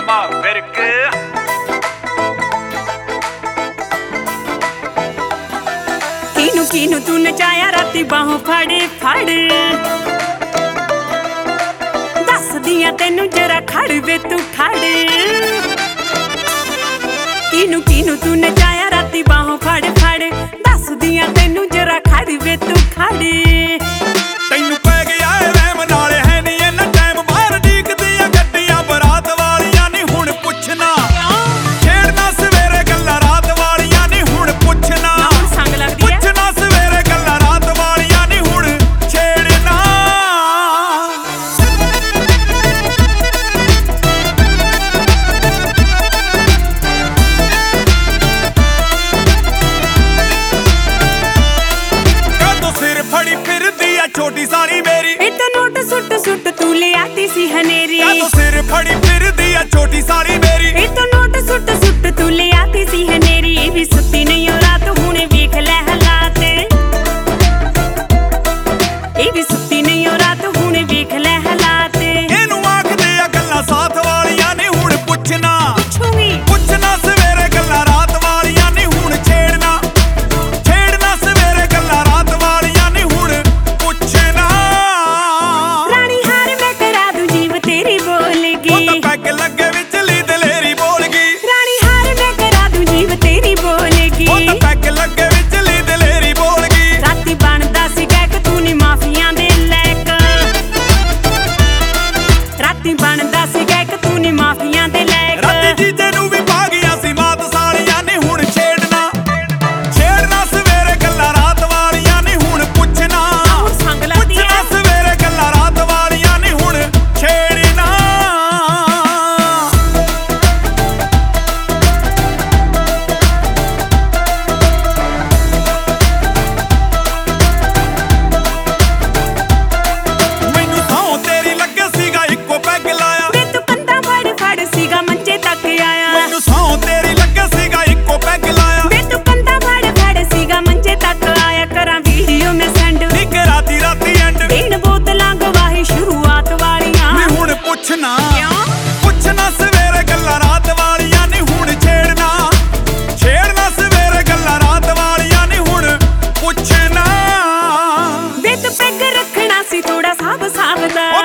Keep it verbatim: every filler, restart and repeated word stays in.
ਜਮਾ ਫਿਰਕ ਕਿਨੂੰ ਕਿਨੂੰ ਤੂੰ ਨਚਾਇਆ ਰਾਤੀ ਬਾਹੋਂ ਫੜ ਫੜ ਦੱਸਦੀਆਂ ਤੈਨੂੰ ਜਰਾ ਖੜ ਵੇ ਤੂੰ ਖੜ ਕਿਨੂੰ ਕਿਨੂੰ ਤੂੰ ਨਚਾਇਆ ਰਾਤੀ ਬਾਹੋਂ ਫੜ ਫੜ ਦੱਸਦੀਆਂ ਤੈਨੂੰ ਜਰਾ ਖੜ ਵੇ ਤੂੰ ਖੜ ਤੈਨੂੰ ਪੈ ਗਿਆ ਏ ਵਹਿਮ ਨਾਲੇ ਹੈ ਨੀ ਇੰਨਾ ਟਾਈਮ ਬਾਹਰ ਡੀਕਦੀਆਂ ਗੱਡੀਆਂ ਬਰਾਤ ਵਾਲੀਆਂ ਨੀ ਹੁਣ ਪੁੱਛਣਾ ਛੇੜਨਾ ਸਵੇਰੇ ਗੱਲਾਂ ਰਾਤ ਵਾਲੀਆਂ ਨੀ ਹੁਣ ਪੁੱਛਣਾ ਸੰਗ ਲੱਗਦੀ ਐ ਪੁੱਛਣਾ ਸਵੇਰੇ ਗੱਲਾਂ ਰਾਤ ਵਾਲੀਆਂ ਨੀ ਹੁਣ ਛੇੜਨਾ ਕਦੋਂ ਸਿਰ ਫੜੀ ਫਿਰਦੀ ਆ ਛੋਟੀ ਸਾਰੀ ਮੇਰੀ ਇਹ ਤਾਂ ਨੋਟ ਸੁੱਟ ਸੁੱਟ ਤੂੰ ਲਿਆਤੀ ਸੀ ਹਨੇਰੀ ਕਦੋਂ ਸਿਰ ਫੜੀ ਫਿਰਦੀ ਆ ਛੋਟੀ ਸਾਰੀ ਮੇਰੀ ਇਹ ਤਾਂ ਨੋਟ ਸੁੱਟ ਸੁੱਟ ਤੂੰ ਲਿਆਤੀ ਸੀ ਹਨੇਰੀ ਇਹ ਵੀ ਸੁੱਤੀ ਨਹੀਂ ਓ ਰਾਤ ਹੁਣੇ ਵੇਖ ਲੈ ਹਾਲਾਤ ਇਹ ਵੀ ਸੁੱਤੀ ਨਹੀਂ ਓ ਰਾਤ ਹੁਣੇ ਵੇਖ ਲੈ ਹਾਲਾਤ ਇਹਨੂੰ ਆਖਦੇ ਆ ਗੱਲਾਂ ਸਾਥ ਵਾਲੀਆਂ ਨੀ ਹੁਣ ਪੁੱਛਣਾ ਪੁੱਛੂਗੀ ਪੁੱਛਣਾ ਸਵੇਰੇ ਗੱਲਾਂ ਰਾਤ ਵਾਲੀਆਂ ਨੀ ਹੁਣ ਛੇੜਨਾ ਛੇੜਨਾ ਸਵੇਰੇ ਗੱਲਾਂ ਰਾਤ ਵਾਲੀਆਂ ਨੀ ਹੁਣ ਪੁੱਛਣਾ ਰਾਣੀ ਹਾਰ ਮੈਂ ਕਰਾ ਦੂੰ ਜੀਵ ਤੇਰੀ ਉਹ ਬੋਲਗੀ ਤਾਂ ਪੈਗ ਲੱਗੇ ਵਿਚਲੀ ਦਲੇਰੀ ਬੋਲ ਗਈ ਰਾਣੀ ਹਾਰ ਮੈਂ ਕਰਾ ਦੂੰ ਜੀਵ ਤੇਰੀ ਬੋਲਗੀ ਉਹ ਤਾਂ ਪੈਗ ਲੱਗੇ ਵਿਚਲੀ ਦਲੇਰੀ ਬੋਲ ਗਈ ਰਾਤੀ ਬਣਦਾ ਸੀ ਗੈਕ ਤੂੰ ਨੀ ਮਾਫੀਆਂ ਦੇ ਲੈਕ ਰਾਤੀ ਬਣਦਾ ਸੀ ਗੈਕ ਤੂੰ ਨੀ ਮਾਫੀਆਂ ਦੇ ਲੈਕ ਰਾਤੀ ਜੀਜੇ ਨੂੰ ਵੀ ਪਾ ਗਈਆਂ ਸੀ ਮਾਤ ਸਾਲੀਆਂ ਨੀ ਹੁਣ ਛੇੜਨਾ ਛੇੜਨਾ ਸਵੇਰੇ ਗੱਲਾਂ ਰਾਤ ਵਾਲੀਆਂ ਨੀ ਹੁਣ ਪੁੱਛਣਾ ਹੁਣ ਸੰਗ ਲੱਗਦੀ ਪੁੱਛਣਾ ਐ ਸਵੇਰੇ ਗੱਲਾਂ ਰਾਤ ਵਾਲੀਆਂ ਨੀ ਹੁਣ ਛੇੜਨਾ ਮੈਨੂੰ ਸਹੁੰ ਤੇਰੀ ਲੱਗੇ ਸੀਗਾ ਇੱਕੋ ਪੈਗ ਲਾਇਆ ਵੇ ਤੂੰ ਕੰਧਾਂ ਫੜ ਫੜ ਸੀਗਾ ਮੰਜੇ ਤੱਕ ਆਇਆ ਮੈਨੂੰ ਸਹੁੰ ਤੇਰੀ ਲੱਗੇ ਸੀਗਾ ਇੱਕੋ ਪੈਗ ਲਾਇਆ ਵੇ ਤੂੰ ਕੰਧਾਂ ਫੜ ਫੜ ਸੀਗਾ ਮੰਜੇ ਤੱਕ ਆਇਆ ਕਰਾਂ ਵੀਡੀਓ ਮੈਂ ਸੈਂਡ ਨਿੱਕ ਰਾਤੀ ਰਾਤੀ ਐਂਡ ਤਿੰਨ ਬੋਤਲਾਂ ਗਵਾਹੀ ਸ਼ੁਰੂਆਤ ਵਾਲੀਆਂ ਨੀ ਹੁਣ ਪੁੱਛਣਾ ਕਿਉਂ ਪੁੱਛਣਾ ਸਵੇਰੇ ਗੱਲਾਂ ਰਾਤ ਵਾਲੀਆਂ ਨੀ ਹੁਣ ਛੇੜਨਾ ਛੇੜਨਾ ਸਵੇਰੇ ਗੱਲਾਂ ਰਾਤ ਵਾਲੀਆਂ ਨੀ ਹੁਣ ਪੁੱਛਣਾ ਵੇ ਤੂੰ ਪੈਗ ਰੱਖਣਾ ਸੀ ਥੋੜਾ ਸਾਬ ਸਾਬ ਦਾ